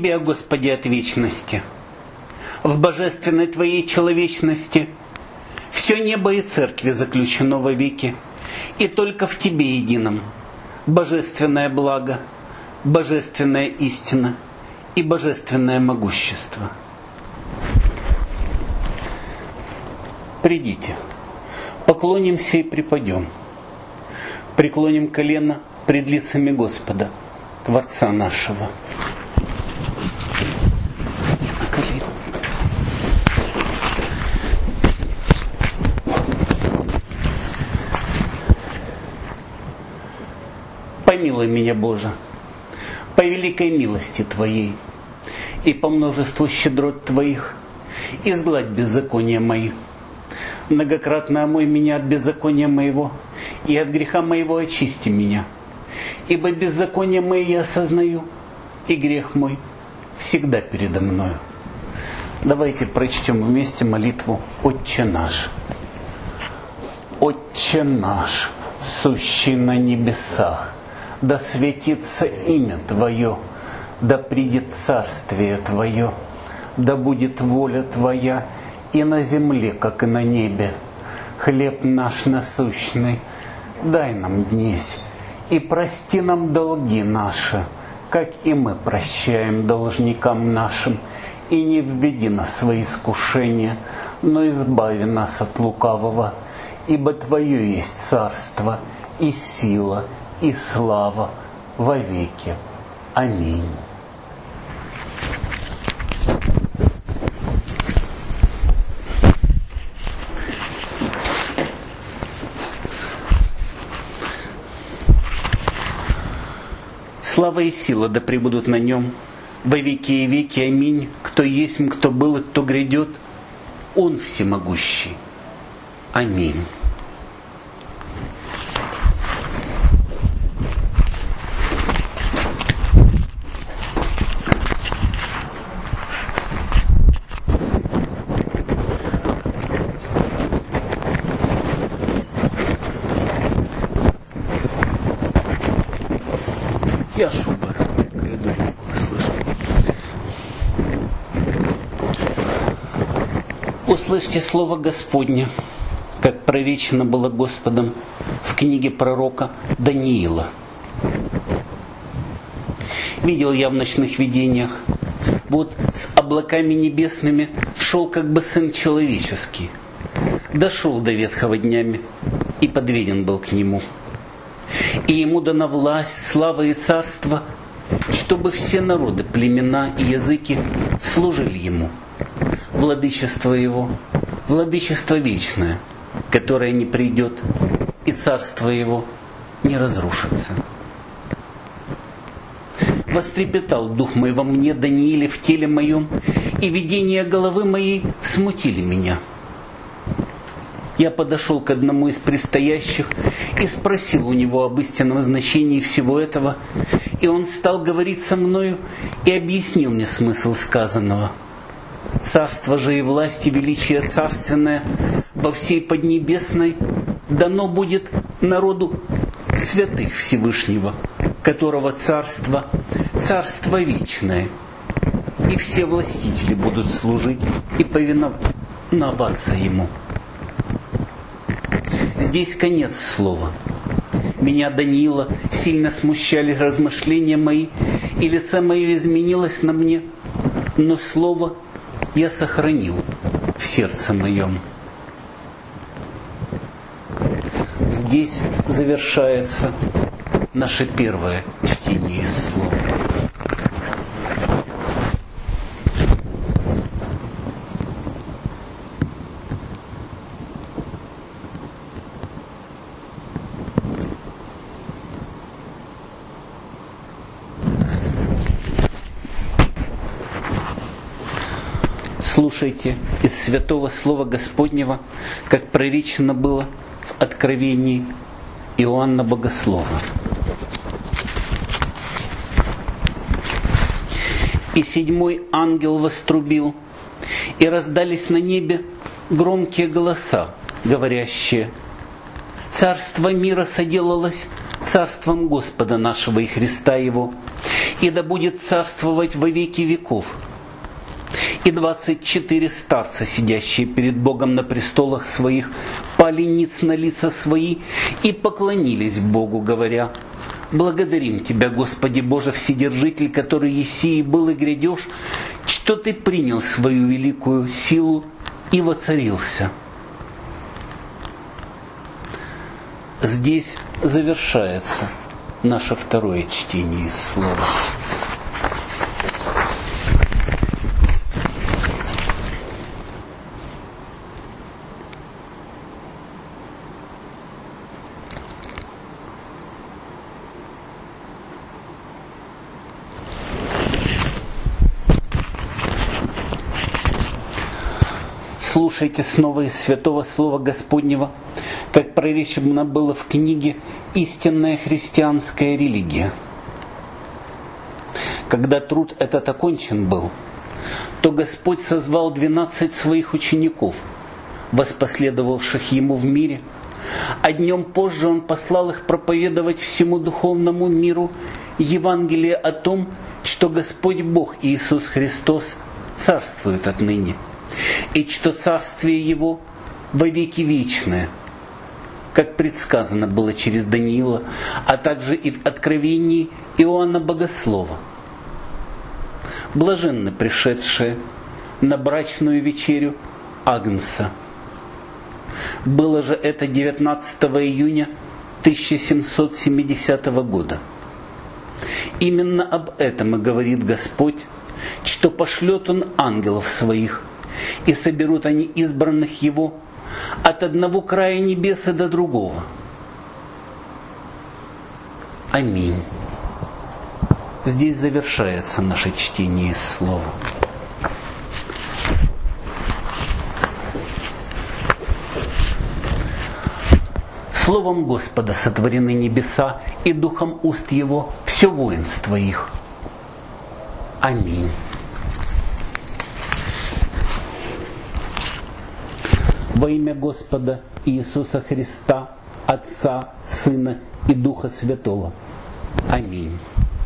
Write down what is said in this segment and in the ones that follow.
Тебе, Господи, от вечности. В божественной Твоей человечности все небо и церкви заключено вовеки, и только в Тебе едином божественное благо, божественная истина и божественное могущество. Придите, поклонимся и припадем, преклоним колено пред лицами Господа, Творца нашего. Помилуй меня, Боже, по великой милости Твоей и по множеству щедрот Твоих, изгладь беззакония мои. Многократно омой меня от беззакония моего, и от греха моего очисти меня. Ибо беззаконие мое я осознаю, и грех мой всегда передо мною. Давайте прочтем вместе молитву «Отче наш». «Отче наш, сущий на небесах, да светится имя Твое, да придет царствие Твое, да будет воля Твоя и на земле, как и на небе. Хлеб наш насущный дай нам днесь, и прости нам долги наши, как и мы прощаем должникам нашим, и не введи нас во искушение, но избави нас от лукавого, ибо Твое есть царство, и сила, и слава вовеки. Аминь». Слава и сила да пребудут на нем во веки и веки. Аминь. Кто есть, кто был и кто грядет, Он всемогущий. Аминь. Я шубы в коридоре не было слышно. Услышьте слово Господне, как проречено было Господом в книге пророка Даниила. Видел я в ночных видениях, вот с облаками небесными шел как бы Сын Человеческий. Дошел до ветхого днями и подведен был к Нему. И Ему дана власть, слава и царство, чтобы все народы, племена и языки служили Ему. Владычество Его, владычество вечное, которое не придет, и царство Его не разрушится. Вострепетал дух мой во мне, Данииле, в теле моем, и видения головы моей смутили меня. Я подошел к одному из предстоящих и спросил у него об истинном значении всего этого, и он стал говорить со мною и объяснил мне смысл сказанного. Царство же и власть и величие царственное во всей Поднебесной дано будет народу святых Всевышнего, которого царство вечное, и все властители будут служить и повиноваться Ему. Здесь конец слова. Меня, Даниила, сильно смущали размышления мои, и лице мое изменилось на мне, но слово я сохранил в сердце моем. Здесь завершается наше первое чтение из слова. Слушайте из святого слова Господнего, как проречено было в Откровении Иоанна Богослова. «И седьмой ангел вострубил, и раздались на небе громкие голоса, говорящие: Царство мира соделалось царством Господа нашего и Христа Его, и да будет царствовать во веки веков. И 24 старца, сидящие перед Богом на престолах своих, пали ниц на лица свои и поклонились Богу, говоря: «Благодарим Тебя, Господи Боже Вседержитель, который еси и был и грядешь, что Ты принял свою великую силу и воцарился». Здесь завершается наше второе чтение из Слова. Слушайте снова из Святого Слова Господнего, как проречено было в книге «Истинная христианская религия». Когда труд этот окончен был, то Господь созвал 12 своих учеников, воспоследовавших Ему в мире, а днем позже Он послал их проповедовать всему духовному миру Евангелие о том, что Господь Бог Иисус Христос царствует отныне, и что царствие Его вовеки вечное, как предсказано было через Даниила, а также и в откровении Иоанна Богослова. Блаженны пришедшие на брачную вечерю Агнца. Было же это 19 июня 1770 года. Именно об этом и говорит Господь, что пошлет Он ангелов Своих, и соберут они избранных Его от одного края небеса до другого. Аминь. Здесь завершается наше чтение из Слова. Словом Господа сотворены небеса, и духом уст Его все воинство их. Аминь. Во имя Господа Иисуса Христа, Отца, Сына и Духа Святого. Аминь.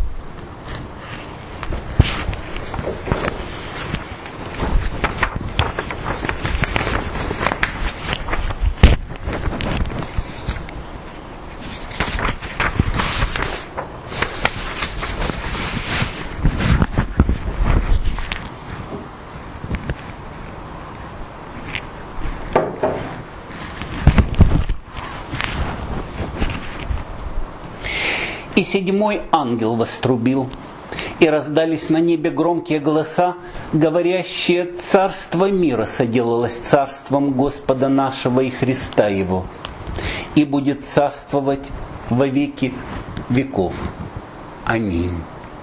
И седьмой ангел вострубил, и раздались на небе громкие голоса, говорящие: «Царство мира соделалось царством Господа нашего и Христа Его, и будет царствовать во веки веков. Аминь».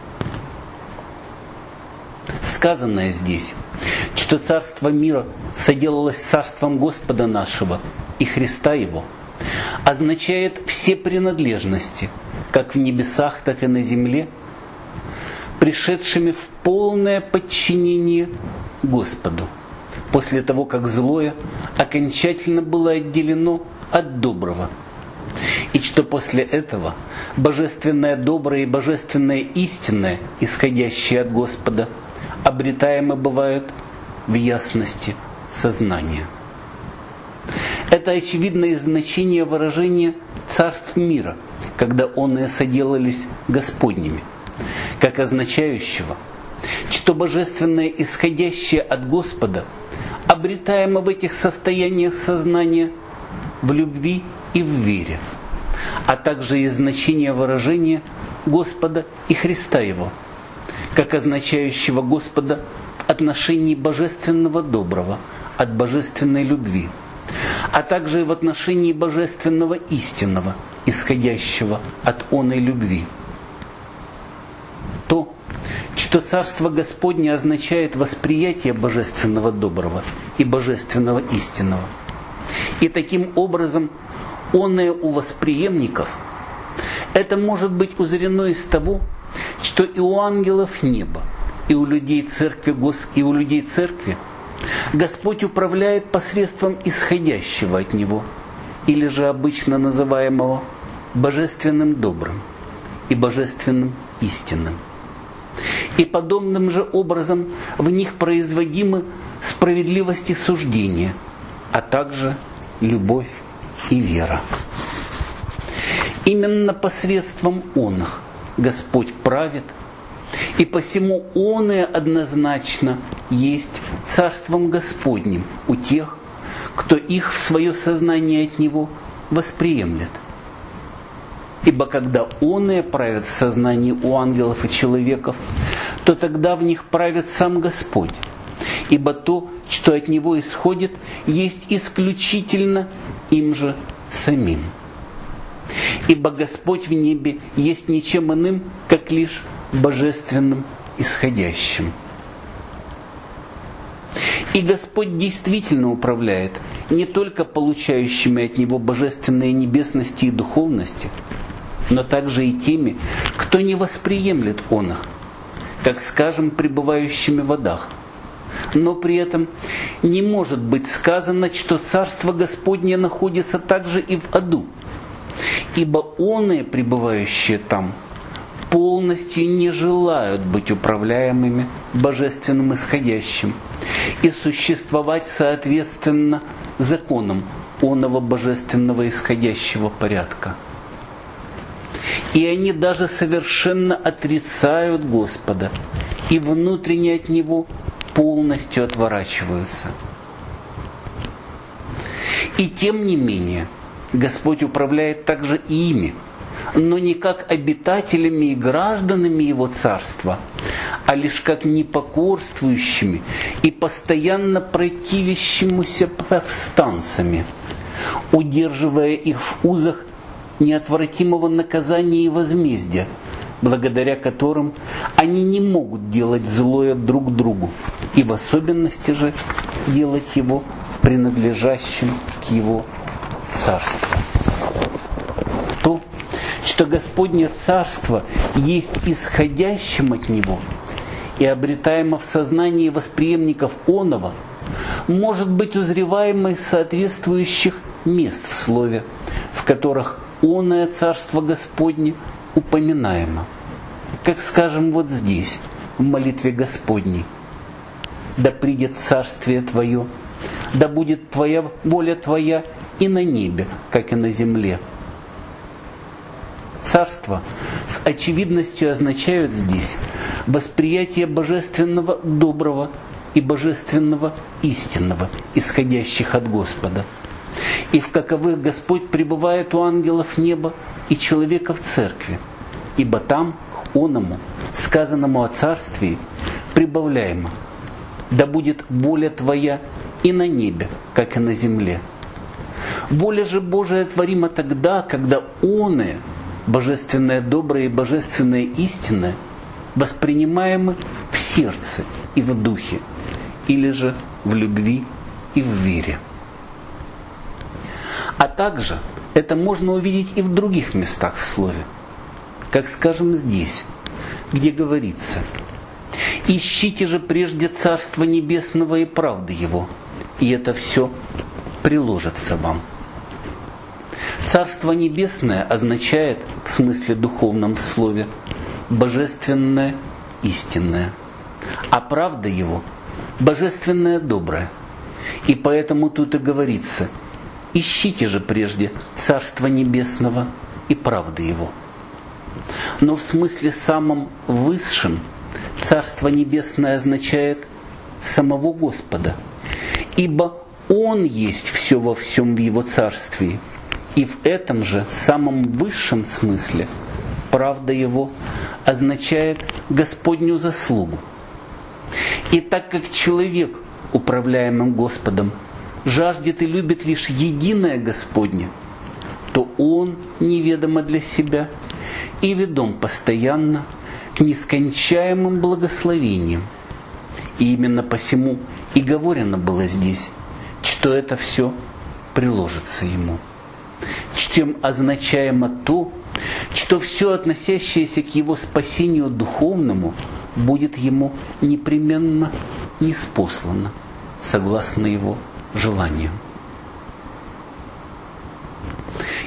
Сказанное здесь, что царство мира соделалось царством Господа нашего и Христа Его, означает все принадлежности, как в небесах, так и на земле, пришедшими в полное подчинение Господу, после того, как злое окончательно было отделено от доброго, и что после этого божественное доброе и божественное истинное, исходящее от Господа, обретаемы бывают в ясности сознания. Это очевидное значение выражения «царств мира», когда оные соделались Господними, как означающего, что божественное, исходящее от Господа, обретаемо в этих состояниях сознания в любви и в вере, а также и значение выражения Господа и Христа Его, как означающего Господа в отношении божественного доброго от божественной любви, а также и в отношении божественного истинного, исходящего от оной любви. То, что Царство Господне означает восприятие божественного доброго и божественного истинного. И таким образом оное у восприемников, это может быть узрено из того, что и у ангелов неба, и у людей церкви Господь управляет посредством исходящего от Него, или же обычно называемого божественным добрым и божественным истинным. И подобным же образом в них производимы справедливость и суждение, а также любовь и вера. Именно посредством оных Господь правит, и посему оное однозначно есть Царством Господним у тех, кто их в свое сознание от Него восприемлет. Ибо когда оное правит в сознании у ангелов и человеков, то тогда в них правит сам Господь. Ибо то, что от Него исходит, есть исключительно им же самим. Ибо Господь в небе есть ничем иным, как лишь божественным исходящим. И Господь действительно управляет не только получающими от Него божественные небесности и духовности, но также и теми, кто не восприемлет оных, как, скажем, пребывающими в водах. Но при этом не может быть сказано, что Царство Господне находится также и в аду, ибо оные, пребывающие там, полностью не желают быть управляемыми божественным исходящим и существовать соответственно законам оного божественного исходящего порядка. И они даже совершенно отрицают Господа и внутренне от Него полностью отворачиваются. И тем не менее, Господь управляет также и ими, но не как обитателями и гражданами Его Царства, а лишь как непокорствующими и постоянно противящимися повстанцами, удерживая их в узах неотвратимого наказания и возмездия, благодаря которым они не могут делать злое друг другу, и в особенности же делать его принадлежащим к Его Царству. То, что Господне Царство есть исходящим от Него и обретаемо в сознании восприемников оного, может быть узреваемо из соответствующих мест в слове, в которых оное Царство Господне упоминаемо. Как, скажем, вот здесь, в молитве Господней. «Да придет Царствие Твое, да будет Твоя воля Твоя и на небе, как и на земле». Царство с очевидностью означают здесь восприятие божественного доброго и божественного истинного, исходящих от Господа, и в каковых Господь пребывает у ангелов неба и человека в церкви, ибо там к оному, сказанному о царствии, прибавляемо: «Да будет воля Твоя и на небе, как и на земле». Воля же Божия творима тогда, когда оное, божественное доброе и божественное истинное, воспринимаемы в сердце и в духе, или же в любви и в вере. А также это можно увидеть и в других местах в Слове, как, скажем, здесь, где говорится: «Ищите же прежде Царства Небесного и правды Его, и это все приложится вам». Царство Небесное означает, в смысле духовном слове, божественное, истинное, а правда Его – божественное, доброе. И поэтому тут и говорится: «Ищите же прежде Царства Небесного и правды Его». Но в смысле самом высшем Царство Небесное означает самого Господа, ибо Он есть все во всем в Его Царстве, и в этом же самом высшем смысле правда Его означает Господню заслугу. И так как человек, управляемым Господом, жаждет и любит лишь единое Господне, то он неведомо для себя и ведом постоянно к нескончаемым благословениям. И именно посему и говорено было здесь, что это все приложится ему. Чем означаемо то, что все относящееся к его спасению духовному будет ему непременно ниспослано, согласно его желанию.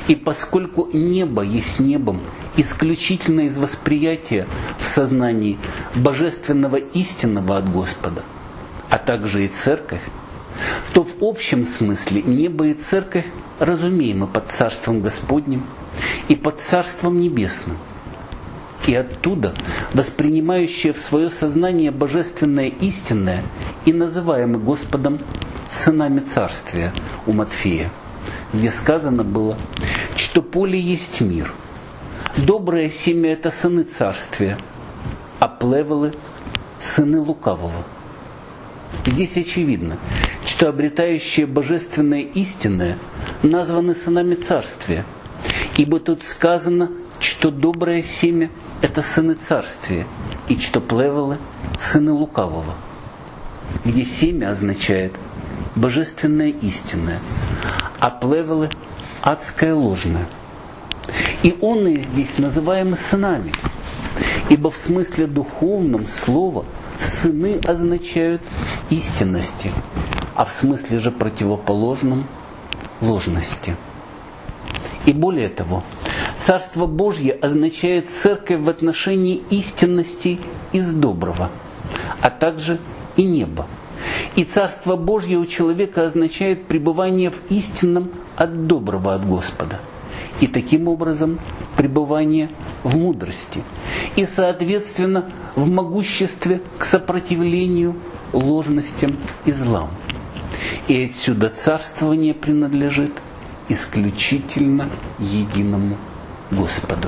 И поскольку небо есть небом исключительно из восприятия в сознании божественного истинного от Господа, а также и церковь, то в общем смысле небо и церковь разумеемы под Царством Господним и под Царством Небесным. И оттуда воспринимающее в свое сознание божественное истинное и называемы Господом сынами Царствия у Матфея, где сказано было, что поле есть мир, доброе семя – это сыны Царствия, а плевелы – сыны лукавого. Здесь очевидно, что обретающие божественное истинное названы сынами Царствия, ибо тут сказано, что доброе семя – это сыны Царствия, и что плевелы – сыны лукавого, где семя означает божественное истинное, а плевелы – адское ложное. И онные здесь называемы сынами, ибо в смысле духовном слова сыны означают истинности, а в смысле же противоположном – ложности. И более того, Царство Божье означает церковь в отношении истинности из доброго, а также и небо. И Царство Божье у человека означает пребывание в истинном от доброго от Господа. И таким образом пребывание в мудрости. И, соответственно, в могуществе к сопротивлению ложностям и злам. И отсюда царствование принадлежит исключительно единому Господу.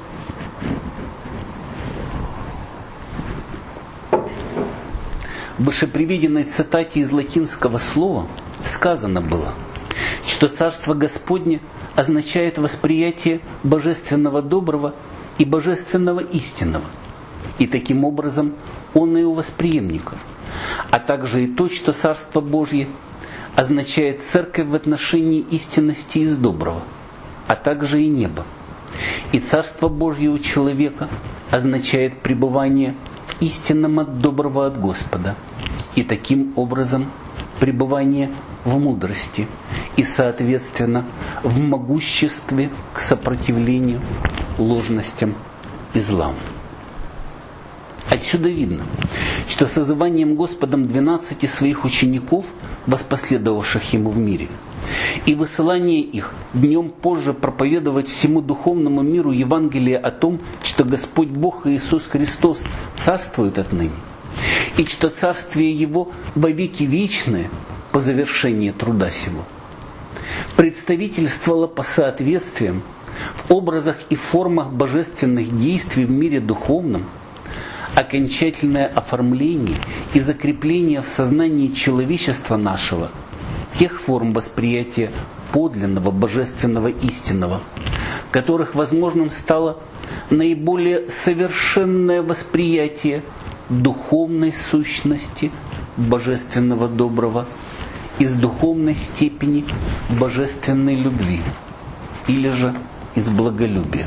В вышеприведенной цитате из латинского слова сказано было, что Царство Господне означает восприятие божественного доброго и божественного истинного, и таким образом он и у восприемников, а также и то, что Царство Божье означает церковь в отношении истинности из доброго, а также и небо. И Царство Божье у человека означает пребывание в истинном от доброго от Господа, и таким образом пребывание в мудрости и, соответственно, в могуществе к сопротивлению ложностям и злам. Отсюда видно, что созыванием Господом 12 своих учеников, воспоследовавших Ему в мире, и высылание их днем позже проповедовать всему духовному миру Евангелие о том, что Господь Бог и Иисус Христос царствуют отныне, и что царствие Его во веки вечное по завершении труда сего, представительствовало по соответствиям в образах и формах божественных действий в мире духовном, окончательное оформление и закрепление в сознании человечества нашего тех форм восприятия подлинного божественного истинного, которых возможным стало наиболее совершенное восприятие духовной сущности божественного доброго из духовной степени божественной любви или же из благолюбия.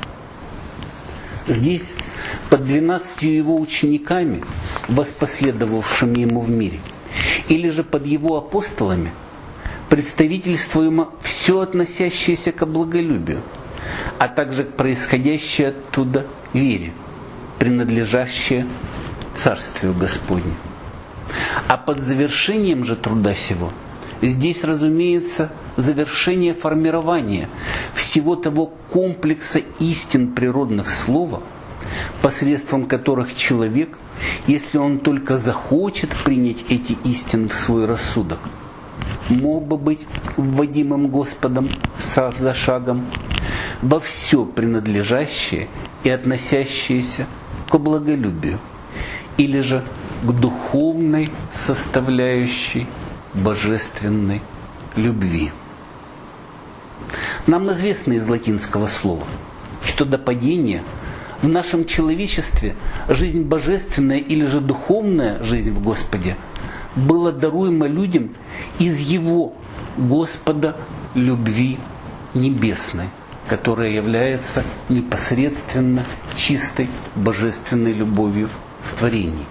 Здесь под 12 его учениками, воспоследовавшими ему в мире, или же под его апостолами, представительствуемо все относящееся к благолюбию, а также к происходящей оттуда вере, принадлежащее Царствию Господню. А под завершением же труда сего здесь, разумеется, завершение формирования всего того комплекса истин природных слова, посредством которых человек, если он только захочет принять эти истины в свой рассудок, мог бы быть вводимым Господом шаг за шагом во все принадлежащее и относящееся к благолюбию, или же к духовной составляющей божественной любви. Нам известно из латинского слова, что до падения в нашем человечестве жизнь божественная или же духовная жизнь в Господе была даруема людям из Его, Господа, любви небесной, которая является непосредственно чистой божественной любовью в творении.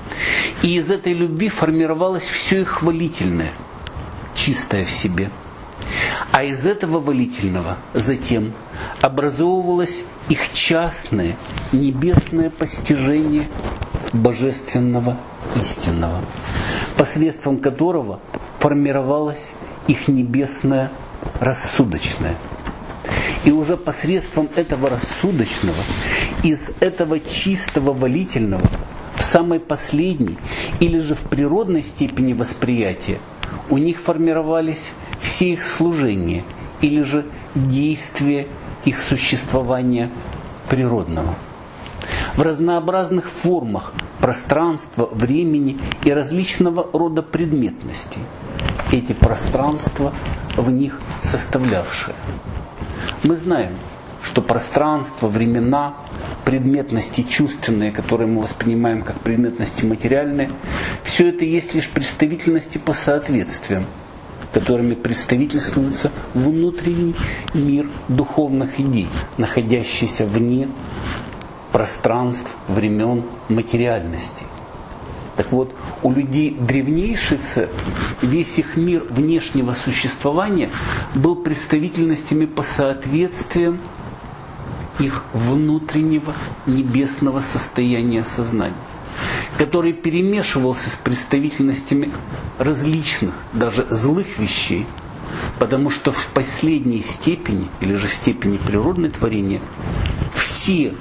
И из этой любви формировалось все их хвалительное, чистое в себе, А из этого валительного затем образовывалось их частное небесное постижение божественного истинного, посредством которого формировалось их небесное рассудочное. И уже посредством этого рассудочного, из этого чистого валительного, в самой последней или же в природной степени восприятия, у них формировались все их служения или же действия их существования природного. В разнообразных формах пространства, времени и различного рода предметностей. Эти пространства в них составлявшие. Мы знаем, что пространство, времена, предметности чувственные, которые мы воспринимаем как предметности материальные, все это есть лишь представительности по соответствиям, которыми представительствуется внутренний мир духовных идей, находящийся вне пространств, времен, материальности. Так вот, у людей древнейшей церкви весь их мир внешнего существования был представительностями по соответствиям их внутреннего небесного состояния сознания, который перемешивался с представительностями различных, даже злых вещей, потому что в последней степени, или же в степени природной творения, все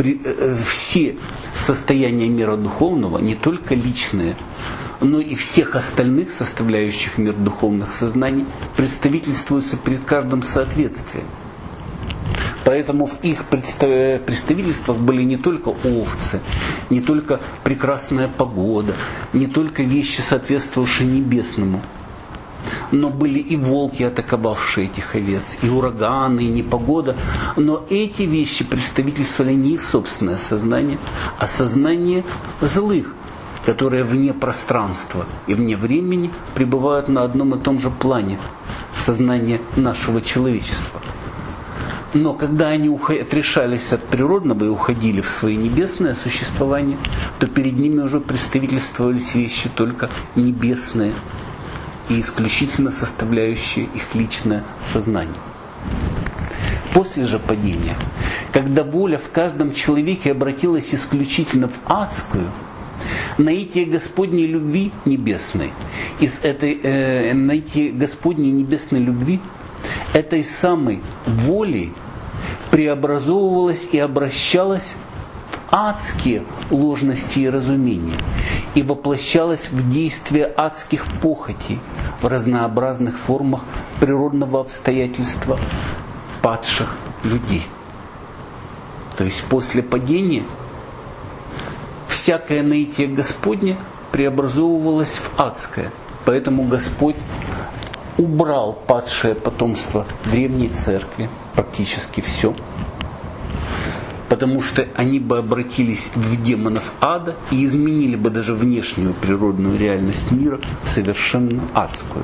состояния мира духовного, не только личные, но и всех остальных составляющих мир духовных сознаний, представительствуются перед каждым соответствием. Поэтому в их представительствах были не только овцы, не только прекрасная погода, не только вещи, соответствующие небесному, но были и волки, атаковавшие этих овец, и ураганы, и непогода. Но эти вещи представительствовали не их собственное сознание, а сознание злых, которые вне пространства и вне времени пребывают на одном и том же плане сознания нашего человечества. Но когда они отрешались от природного и уходили в свое небесное существование, то перед ними уже представительствовались вещи только небесные и исключительно составляющие их личное сознание. После же падения, когда воля в каждом человеке обратилась исключительно в адскую, наитие Господней любви небесной, наитие Господней небесной любви, этой самой волей преобразовывалась и обращалась в адские ложности и разумения и воплощалась в действие адских похотей в разнообразных формах природного обстоятельства падших людей. То есть после падения всякое наитие Господне преобразовывалось в адское. Поэтому Господь убрал падшее потомство древней церкви, практически все, потому что они бы обратились в демонов ада и изменили бы даже внешнюю природную реальность мира совершенно адскую.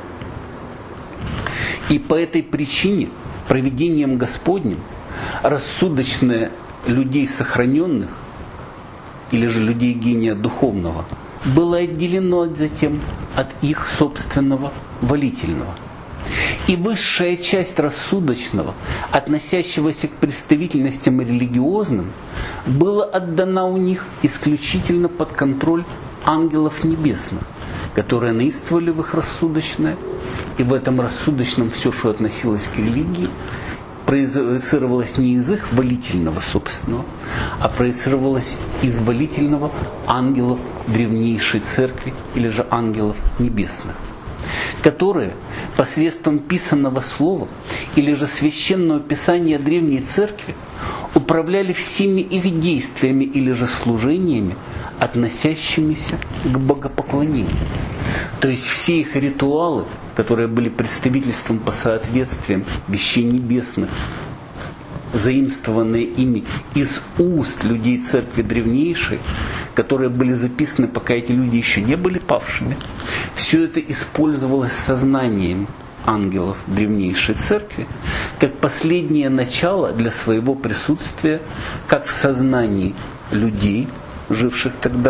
И по этой причине провидением Господним рассудочное людей сохраненных, или же людей гения духовного, было отделено затем от их собственного валительного. И высшая часть рассудочного, относящегося к представительностям религиозным, была отдана у них исключительно под контроль ангелов небесных, которые наистывали в их рассудочное, и в этом рассудочном все, что относилось к религии, проецировалось не из их валительного собственного, а проецировалось из валительного ангелов древнейшей церкви или же ангелов небесных, которые посредством писанного слова или же священного писания древней церкви управляли всеми их действиями или же служениями, относящимися к богопоклонению. То есть все их ритуалы, которые были представительством по соответствиям вещей небесных, заимствованные ими из уст людей церкви древнейшей, которые были записаны, пока эти люди еще не были павшими, все это использовалось сознанием ангелов древнейшей церкви как последнее начало для своего присутствия как в сознании людей, живших тогда,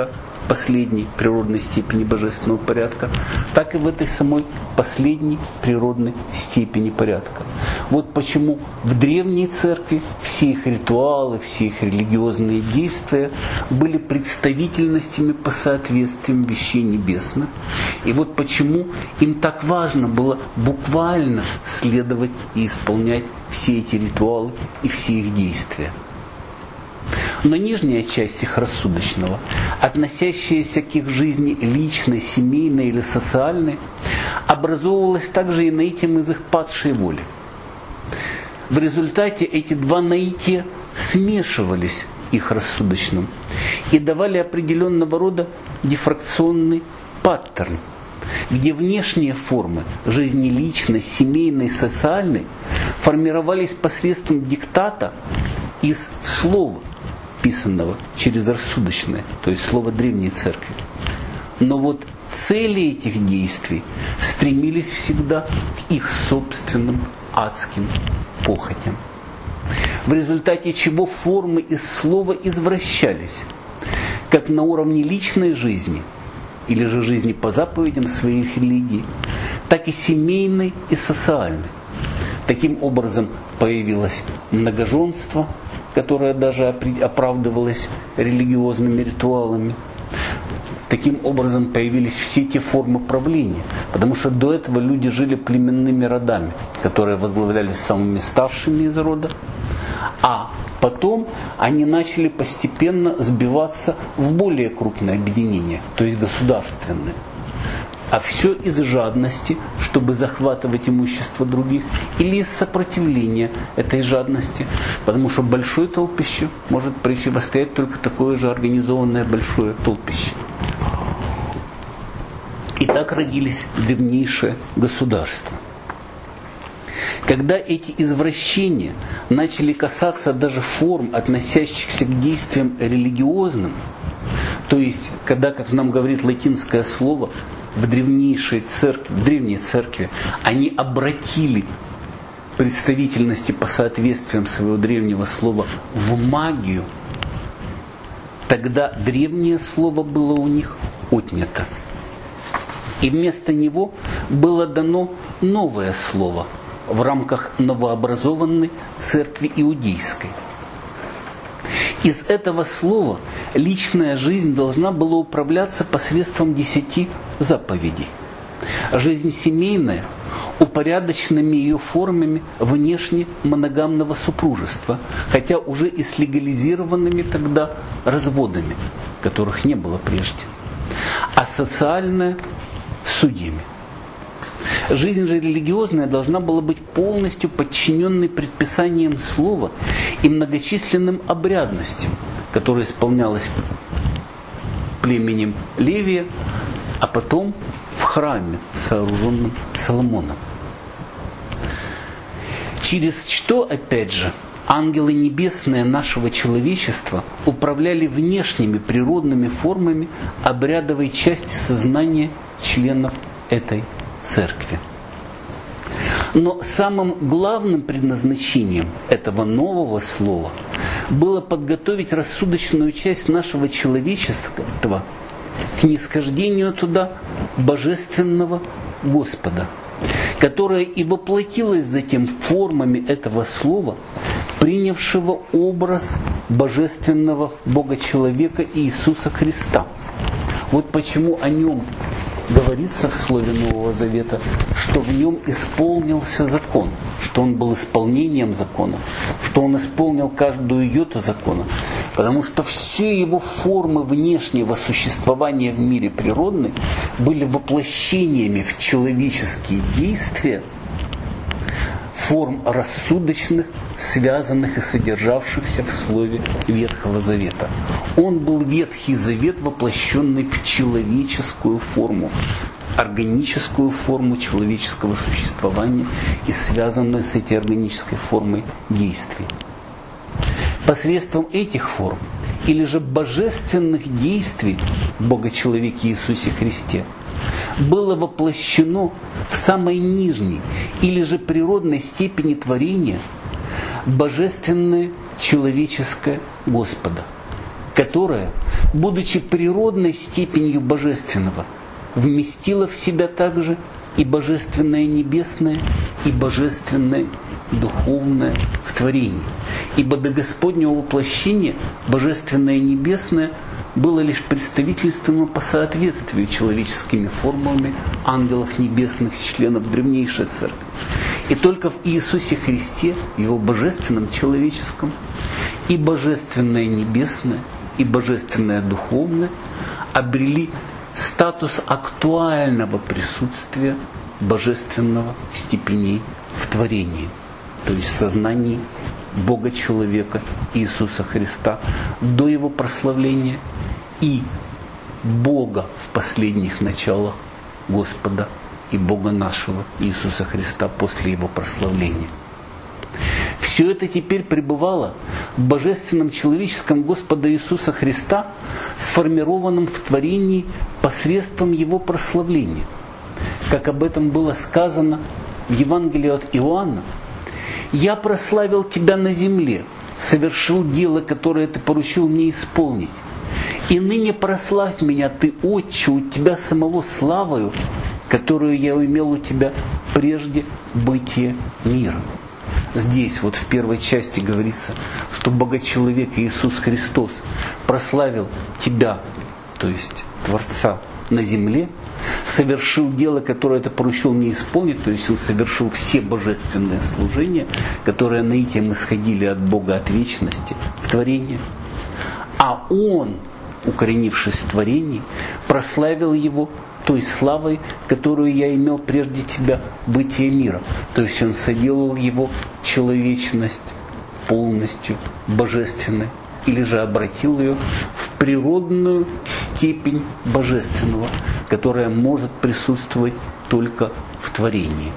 последней природной степени божественного порядка, так и в этой самой последней природной степени порядка. Вот почему в древней церкви все их ритуалы, все их религиозные действия были представительностями по соответствиям вещей небесных. И вот почему им так важно было буквально следовать и исполнять все эти ритуалы и все их действия. Но нижняя часть их рассудочного, относящаяся к их жизни личной, семейной или социальной, образовывалась также и наитием из их падшей воли. В результате эти два наития смешивались их рассудочным и давали определенного рода дифракционный паттерн, где внешние формы жизни личной, семейной, социальной формировались посредством диктата из слова, писанного через рассудочное, то есть слово древней церкви. Но вот цели этих действий стремились всегда к их собственным адским похотям, в результате чего формы из слова извращались, как на уровне личной жизни, или же жизни по заповедям своих религий, так и семейной и социальной. Таким образом появилось многоженство, которое даже оправдывалось религиозными ритуалами. Таким образом появились все те формы правления, потому что до этого люди жили племенными родами, которые возглавлялись самыми старшими из рода, а потом они начали постепенно сбиваться в более крупные объединения, то есть государственные. А все из жадности, чтобы захватывать имущество других, или из сопротивления этой жадности, потому что большое толпище может противостоять только такое же организованное большое толпище. И так родились древнейшие государства. Когда эти извращения начали касаться даже форм, относящихся к действиям религиозным, то есть, когда, как нам говорит латинское слово, в древней церкви они обратили представительности по соответствиям своего древнего слова в магию, тогда древнее слово было у них отнято. И вместо него было дано новое слово в рамках новообразованной церкви иудейской. Из этого слова личная жизнь должна была управляться посредством 10 заповедей. Жизнь семейная упорядоченными ее формами внешне моногамного супружества, хотя уже и с легализированными тогда разводами, которых не было прежде, а социальная судьями. Жизнь же религиозная должна была быть полностью подчиненной предписаниям слова и многочисленным обрядностям, которые исполнялись племенем Левия, а потом в храме, сооруженном Соломоном. Через что, опять же, ангелы небесные нашего человечества управляли внешними природными формами обрядовой части сознания членов этой церкви. Но самым главным предназначением этого нового слова было подготовить рассудочную часть нашего человечества к нисхождению туда божественного Господа, которое и воплотилось затем формами этого слова, принявшего образ божественного Бога-человека Иисуса Христа. Вот почему о нем говорится в слове Нового Завета, что в нем исполнился закон, что он был исполнением закона, что он исполнил каждую йоту закона, потому что все его формы внешнего существования в мире природной были воплощениями в человеческие действия форм рассудочных, связанных и содержавшихся в слове Ветхого Завета. Он был Ветхий Завет, воплощенный в человеческую форму, органическую форму человеческого существования и связанную с этой органической формой действий. Посредством этих форм или же божественных действий в Бога-человеке Иисусе Христе было воплощено в самой нижней или же природной степени творения божественное человеческое Господа. которая, будучи природной степенью божественного, вместила в себя также и божественное небесное, и божественное духовное в творении. Ибо до Господнего воплощения божественное небесное было лишь представительством по соответствию человеческими формулами ангелов небесных, членов древнейшей церкви. И только в Иисусе Христе, Его божественном человеческом, и божественное небесное, и божественное духовное обрели статус актуального присутствия божественного степеней в творении, то есть в сознании Бога-человека Иисуса Христа до Его прославления и Бога в последних началах Господа и Бога нашего Иисуса Христа после Его прославления. Все это теперь пребывало в божественном человеческом Господа Иисуса Христа, сформированном в творении посредством Его прославления. Как об этом было сказано в Евангелии от Иоанна: «Я прославил Тебя на земле, совершил дело, которое Ты поручил мне исполнить. И ныне прославь меня, Ты, Отче, у Тебя самого славою, которую я имел у Тебя прежде бытия мира». Здесь вот в первой части говорится, что Бога-человек Иисус Христос прославил Тебя, то есть Творца, на земле, совершил дело, которое Ты поручил мне исполнить, то есть Он совершил все божественные служения, которые наитием исходили от Бога, от вечности в творении. А Он, укоренившись в творении, прославил Его той славой, которую я имел прежде Тебя, бытие мира. То есть Он соделал Его человечность полностью божественной, или же обратил ее в природную степень божественного, которая может присутствовать только в творении.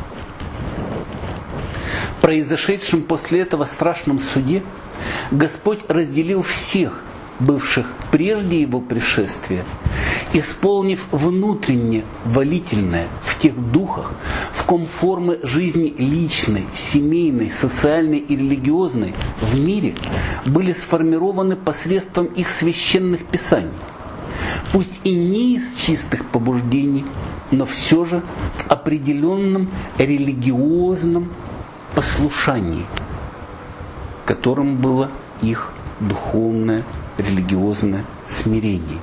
В произошедшем после этого страшном суде Господь разделил всех, бывших прежде Его пришествия, исполнив внутренне волительное в тех духах, в ком формы жизни личной, семейной, социальной и религиозной в мире были сформированы посредством их священных писаний. Пусть и не из чистых побуждений, но все же в определенном религиозном послушании, которым было их духовное религиозное смирение.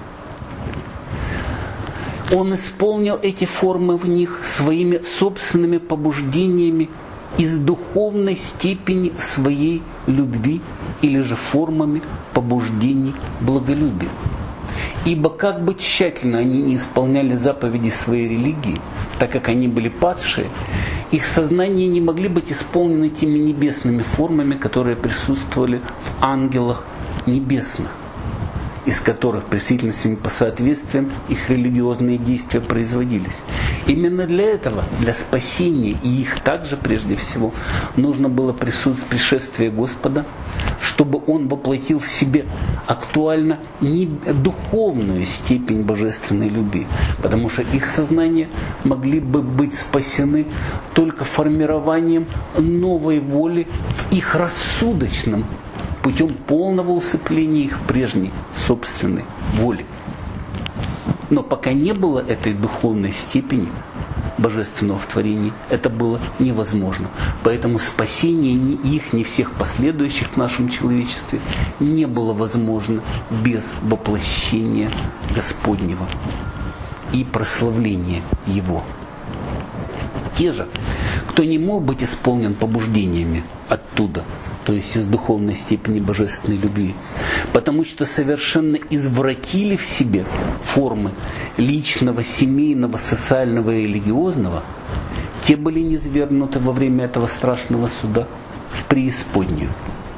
Он исполнил эти формы в них своими собственными побуждениями из духовной степени своей любви или же формами побуждений благолюбия. Ибо как бы тщательно они не исполняли заповеди своей религии, так как они были падшие, их сознания не могли быть исполнены теми небесными формами, которые присутствовали в ангелах небесных, из которых представительностями по соответствиям их религиозные действия производились. Именно для этого, для спасения и их также прежде всего, нужно было пришествие Господа, чтобы Он воплотил в себе актуально не духовную степень божественной любви, потому что их сознания могли бы быть спасены только формированием новой воли в их рассудочном путем полного усыпления их прежней собственной воли. Но пока не было этой духовной степени божественного в творении, это было невозможно. Поэтому спасение ни их, ни всех последующих в нашем человечестве не было возможно без воплощения Господнего и прославления Его. Те же, кто не мог быть исполнен побуждениями оттуда, то есть из духовной степени божественной любви, потому что совершенно извратили в себе формы личного, семейного, социального и религиозного, те были низвергнуты во время этого страшного суда в преисподнюю.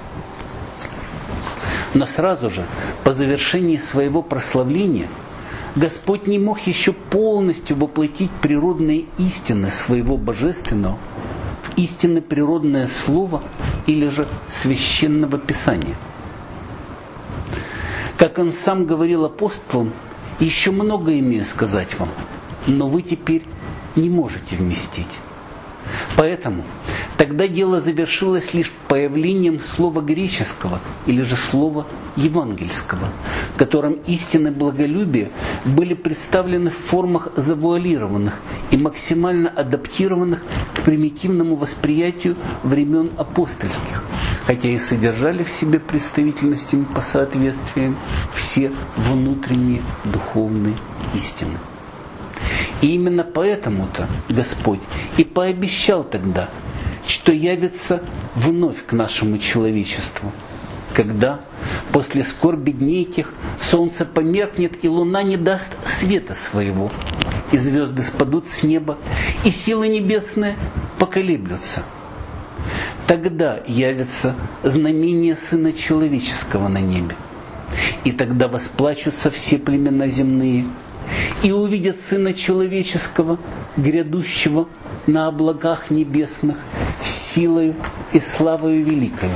Но сразу же, по завершении своего прославления, Господь не мог еще полностью воплотить природные истины своего божественного в истинно природное слово или же священного писания. Как Он сам говорил апостолам: «Еще много имею сказать вам, но вы теперь не можете вместить». Поэтому, Тогда дело завершилось лишь появлением слова греческого или же слова евангельского, в котором истины благолюбия были представлены в формах завуалированных и максимально адаптированных к примитивному восприятию времен апостольских, хотя и содержали в себе представительностями по соответствиям все внутренние духовные истины. И именно поэтому-то Господь и пообещал тогда, что явится вновь к нашему человечеству, когда после скорби дней этих солнце померкнет и луна не даст света своего, и звезды спадут с неба, и силы небесные поколеблются. Тогда явится знамение Сына Человеческого на небе, и тогда восплачутся все племена земные, и увидят Сына Человеческого, грядущего на облаках небесных, с силою и славою великою.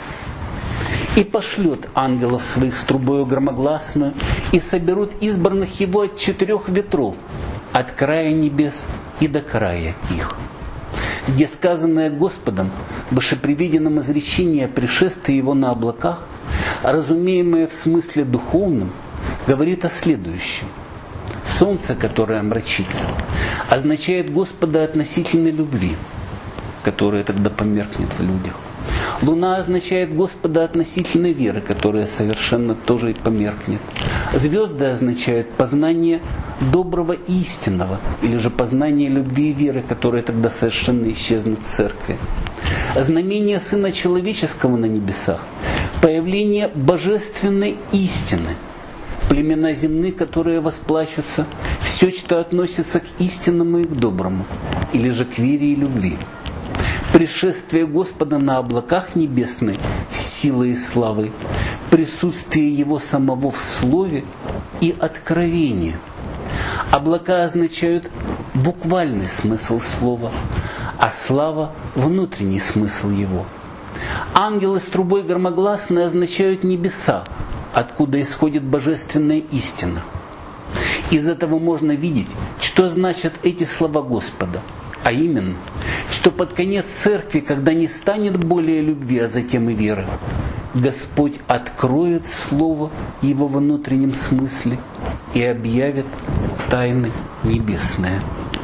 И пошлет ангелов своих с трубою громогласную, и соберут избранных его от 4 ветров, от края небес и до края их. Где сказанное Господом в вышеприведенном изречении о пришествии его на облаках, разумеемое в смысле духовном, говорит о следующем. Солнце, которое омрачится, означает Господа относительной любви, которая тогда померкнет в людях. Луна означает Господа относительной веры, которая совершенно тоже и померкнет. Звезды означают познание доброго и истинного, или же познание любви и веры, которые тогда совершенно исчезнут в церкви. Знамение Сына Человеческого на небесах, появление божественной истины, племена земные, которые восплачутся, все, что относится к истинному и к доброму, или же к вере и любви. Пришествие Господа на облаках небесных с силой и славой, присутствие Его самого в Слове и откровении. Облака означают буквальный смысл слова, а слава – внутренний смысл его. Ангелы с трубой громогласной означают небеса, откуда исходит божественная истина. Из этого можно видеть, что значат эти слова Господа, а именно, что под конец церкви, когда не станет более любви, а затем и веры, Господь откроет Слово в его внутреннем смысле и объявит тайны небесные.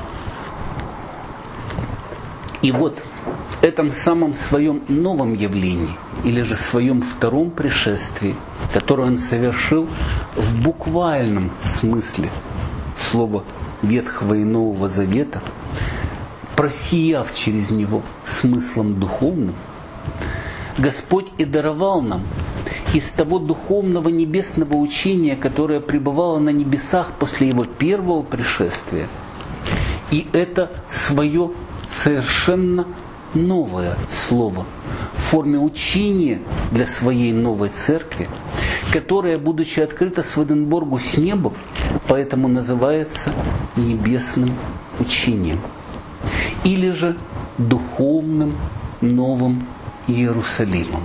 И вот в этом самом своем новом явлении, или же своем втором пришествии, которое он совершил в буквальном смысле слова Ветхого и Нового Завета, просияв через него смыслом духовным, Господь и даровал нам из того духовного небесного учения, которое пребывало на небесах после его первого пришествия, и это свое совершенно новое слово в форме учения для своей новой церкви, которая, будучи открыта Сведенборгу с неба, поэтому называется небесным учением, или же духовным новым Иерусалимом.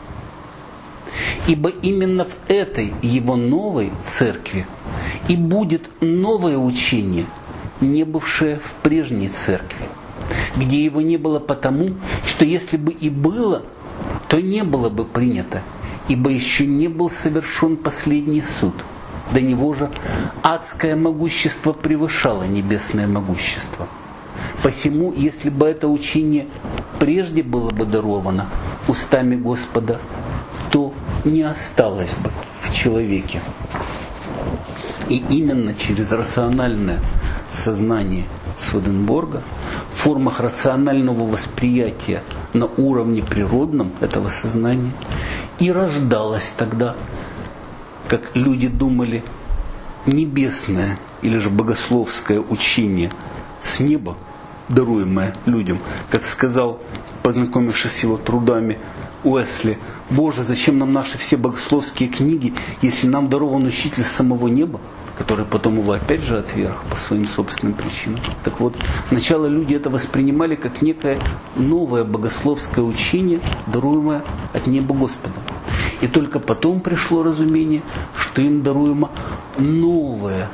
Ибо именно в этой его новой церкви и будет новое учение, не бывшее в прежней церкви, где его не было потому, что если бы и было, то не было бы принято, ибо еще не был совершен последний суд. До него же адское могущество превышало небесное могущество. Посему, если бы это учение прежде было бы даровано устами Господа, то не осталось бы в человеке. И именно через рациональное сознание Сведенборга, в формах рационального восприятия на уровне природном этого сознания, и рождалось тогда, как люди думали, небесное или же богословское учение с неба, даруемое людям, как сказал, познакомившись с его трудами, Уэсли: «Боже, зачем нам наши все богословские книги, если нам дарован учитель с самого неба, который потом его опять же отверг по своим собственным причинам». Так вот, сначала люди это воспринимали как некое новое богословское учение, даруемое от неба Господа. И только потом пришло разумение, что им даруемо новое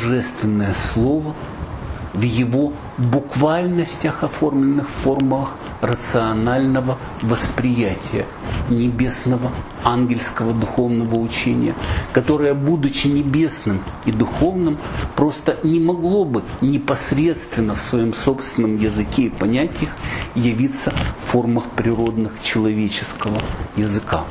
божественное слово в его буквальностях, оформленных в формах рационального восприятия небесного ангельского духовного учения, которое, будучи небесным и духовным, просто не могло бы непосредственно в своем собственном языке и понятиях явиться в формах природных человеческого языка.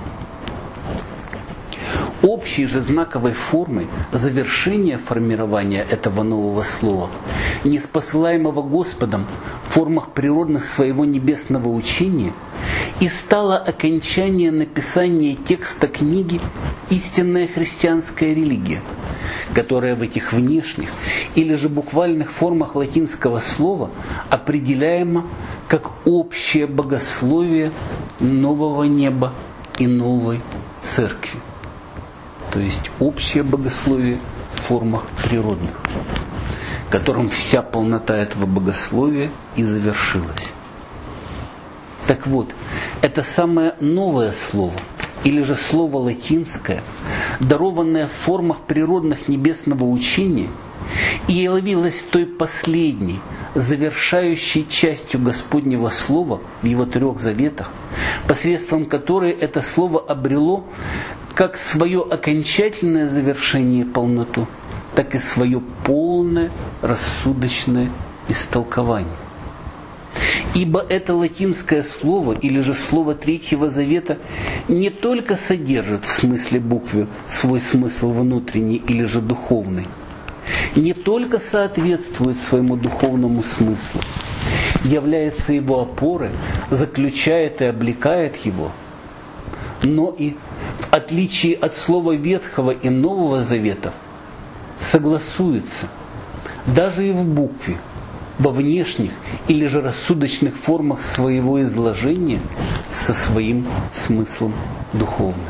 Общей же знаковой формой завершения формирования этого нового слова, неспосылаемого Господом в формах природных своего небесного учения, и стало окончание написания текста книги «Истинная христианская религия», которая в этих внешних или же буквальных формах латинского слова определяема как общее богословие нового неба и новой церкви. То есть общее богословие в формах природных, которым вся полнота этого богословия и завершилась. Так вот, это самое новое слово, или же слово латинское, дарованное в формах природных небесного учения, и явилось той последней, завершающей частью Господнего Слова в Его 3 заветах, посредством которой это слово обрело как свое окончательное завершение и полноту, так и свое полное рассудочное истолкование. Ибо это латинское слово, или же слово 3 Завета, не только содержит в смысле буквы свой смысл внутренний или же духовный, не только соответствует своему духовному смыслу, является его опорой, заключает и облекает его, но и, в отличие от слова Ветхого и Нового Заветов, согласуется даже и в букве, во внешних или же рассудочных формах своего изложения со своим смыслом духовным.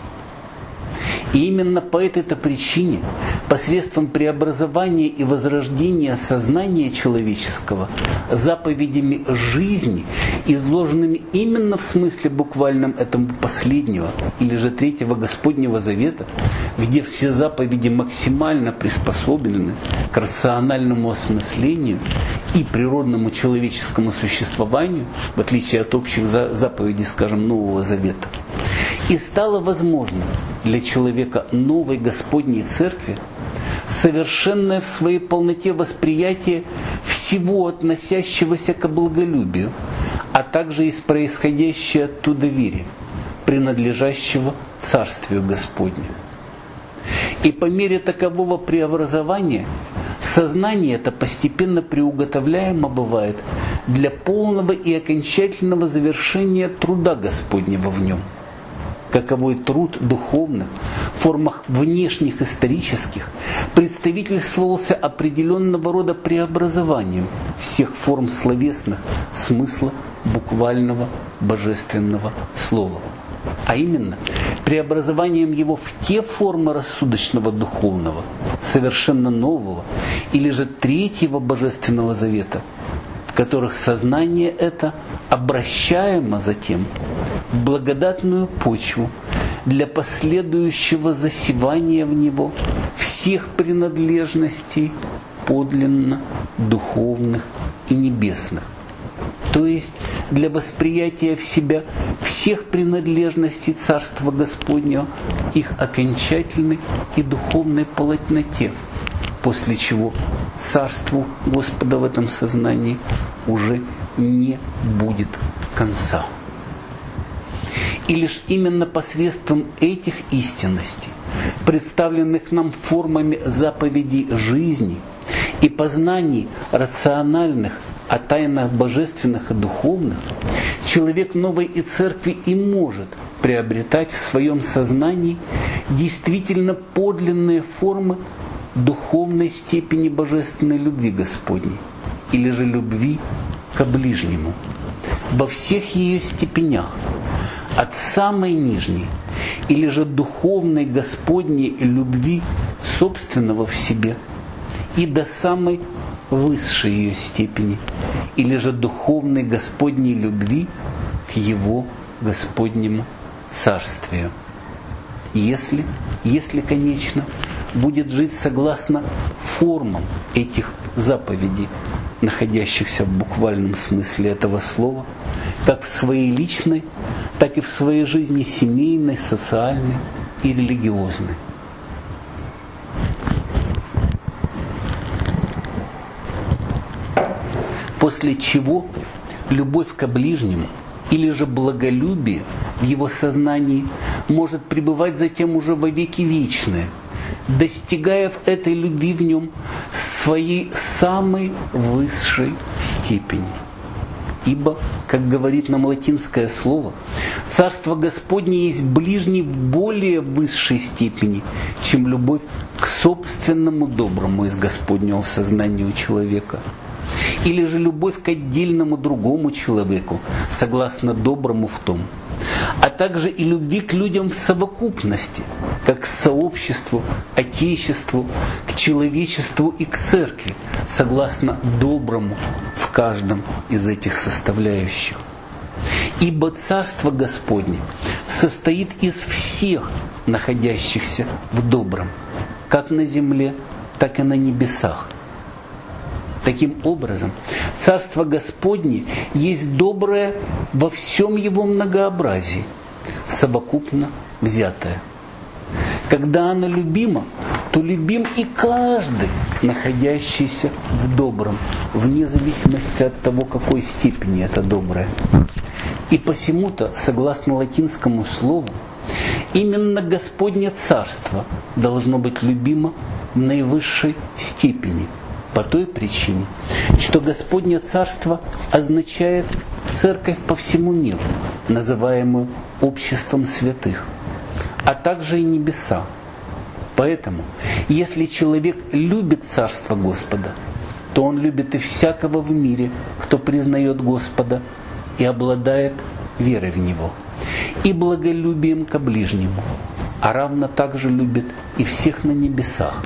И именно по этой-то причине, посредством преобразования и возрождения сознания человеческого, заповедями жизни, изложенными именно в смысле буквальном этого последнего или же 3 Господнего Завета, где все заповеди максимально приспособлены к рациональному осмыслению и природному человеческому существованию, в отличие от общих заповедей, скажем, Нового Завета, и стало возможно для человека новой Господней Церкви совершенное в своей полноте восприятие всего относящегося к благолюбию, а также из происходящей оттуда вере, принадлежащего Царствию Господню. И по мере такового преобразования сознание это постепенно приуготовляемо бывает для полного и окончательного завершения труда Господнего в нем. Каковой труд духовных в формах внешних исторических представительствовался определенного рода преобразованием всех форм словесных смысла буквального божественного слова. А именно, преобразованием его в те формы рассудочного духовного, совершенно нового, или же 3 Божественного Завета, в которых сознание это обращаемо затем в благодатную почву для последующего засевания в него всех принадлежностей подлинно духовных и небесных, то есть для восприятия в себя всех принадлежностей Царства Господнего, их окончательной и духовной полноте, после чего Царству Господа в этом сознании уже не будет конца. И лишь именно посредством этих истинностей, представленных нам формами заповедей жизни и познаний рациональных о тайнах божественных и духовных, человек новой и церкви и может приобретать в своем сознании действительно подлинные формы духовной степени божественной любви Господней, или же любви ко ближнему, во всех ее степенях, от самой нижней, или же духовной Господней любви собственного в себе, и до самой высшей ее степени, или же духовной Господней любви к Его Господнему Царствию. Если, конечно, будет жить согласно формам этих заповедей, находящихся в буквальном смысле этого слова, как в своей личной, так и в своей жизни семейной, социальной и религиозной. После чего любовь ко ближнему или же благолюбие в его сознании может пребывать затем уже во веки вечные, достигая в этой любви в нем своей самой высшей степени. Ибо, как говорит нам латинское слово, Царство Господне есть ближний в более высшей степени, чем любовь к собственному доброму из Господнего в сознании у человека. Или же любовь к отдельному другому человеку, согласно доброму в том, а также и любви к людям в совокупности, как к сообществу, отечеству, к человечеству и к церкви, согласно доброму в каждом из этих составляющих. Ибо Царство Господне состоит из всех находящихся в добром, как на земле, так и на небесах. Таким образом, Царство Господне есть доброе во всем его многообразии, совокупно взятое. Когда оно любимо, то любим и каждый, находящийся в добром, вне зависимости от того, какой степени это доброе. И посему-то, согласно латинскому слову, именно Господне Царство должно быть любимо в наивысшей степени, по той причине, что Господне Царство означает церковь по всему миру, называемую обществом святых, а также и небеса. Поэтому, если человек любит Царство Господа, то он любит и всякого в мире, кто признает Господа и обладает верой в Него, и благолюбием ко ближнему, а равно также любит и всех на небесах.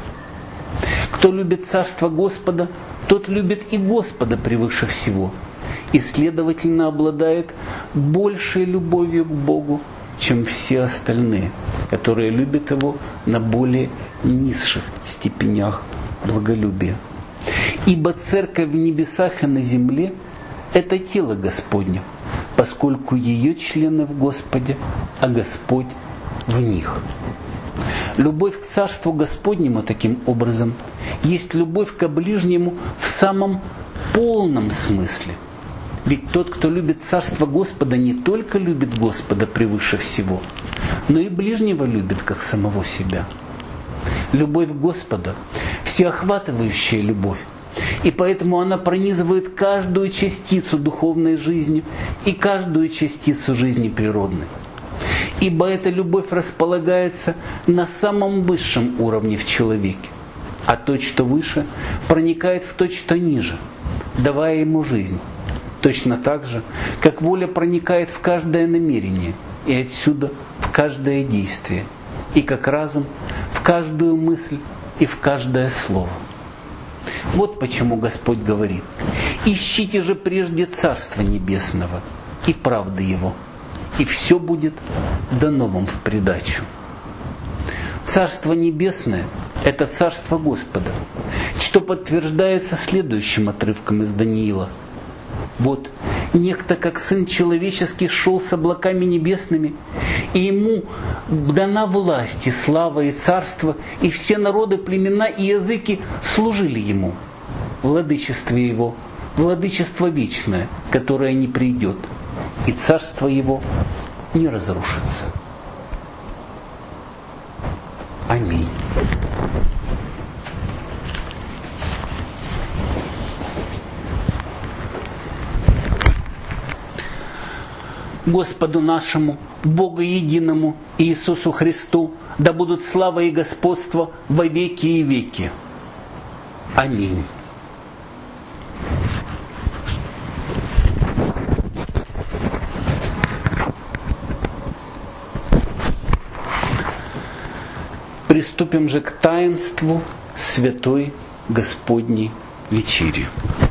Кто любит Царство Господа, тот любит и Господа превыше всего, и, следовательно, обладает большей любовью к Богу, чем все остальные, которые любят Его на более низших степенях благолюбия. Ибо Церковь в небесах и на земле – это тело Господне, поскольку ее члены в Господе, а Господь в них. Любовь к Царству Господнему, таким образом, есть любовь ко ближнему в самом полном смысле. Ведь тот, кто любит Царство Господа, не только любит Господа превыше всего, но и ближнего любит, как самого себя. Любовь Господа – всеохватывающая любовь, и поэтому она пронизывает каждую частицу духовной жизни и каждую частицу жизни природной. Ибо эта любовь располагается на самом высшем уровне в человеке, а то, что выше, проникает в то, что ниже, давая ему жизнь, точно так же, как воля проникает в каждое намерение и отсюда в каждое действие, и как разум в каждую мысль и в каждое слово. Вот почему Господь говорит: «Ищите же прежде Царства Небесного и правды Его, и все будет дано вам в придачу». Царство Небесное – это Царство Господа, что подтверждается следующим отрывком из Даниила. «Вот, некто, как Сын Человеческий, шел с облаками небесными, и Ему дана власть и слава и царство, и все народы, племена и языки служили Ему. Владычестве Его – владычество вечное, которое не придет, и царство Его не разрушится». Аминь. Господу нашему, Богу единому, Иисусу Христу, да будут слава и господство во веки и веки. Аминь. Приступим же к таинству Святой Господней Вечери.